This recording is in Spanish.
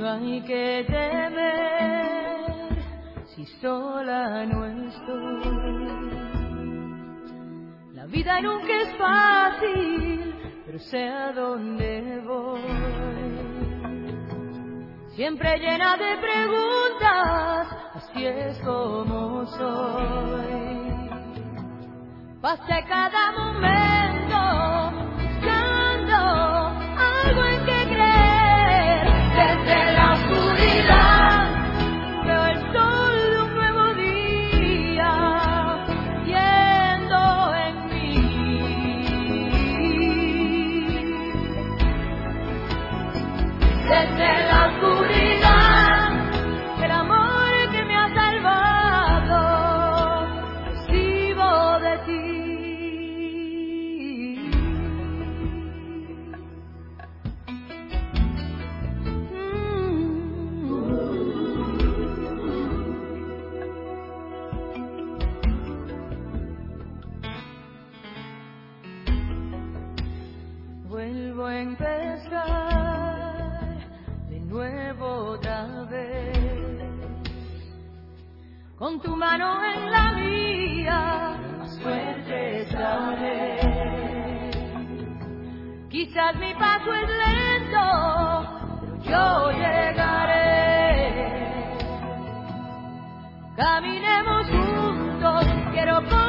No hay que temer si sola no estoy. La vida nunca es fácil, pero sé a dónde voy. Siempre llena de preguntas, así es como soy. Pasé cada momento buscando algo en que creer. Desde la oscuridad veo el sol de un nuevo día yendo en mí. Desde la oscuridad, el amor que me ha salvado, recibo de ti. Vuelvo a empezar de nuevo otra vez, con tu mano en la mía, más fuerte estaré. Quizás mi paso es lento, pero yo llegaré. Caminemos juntos, quiero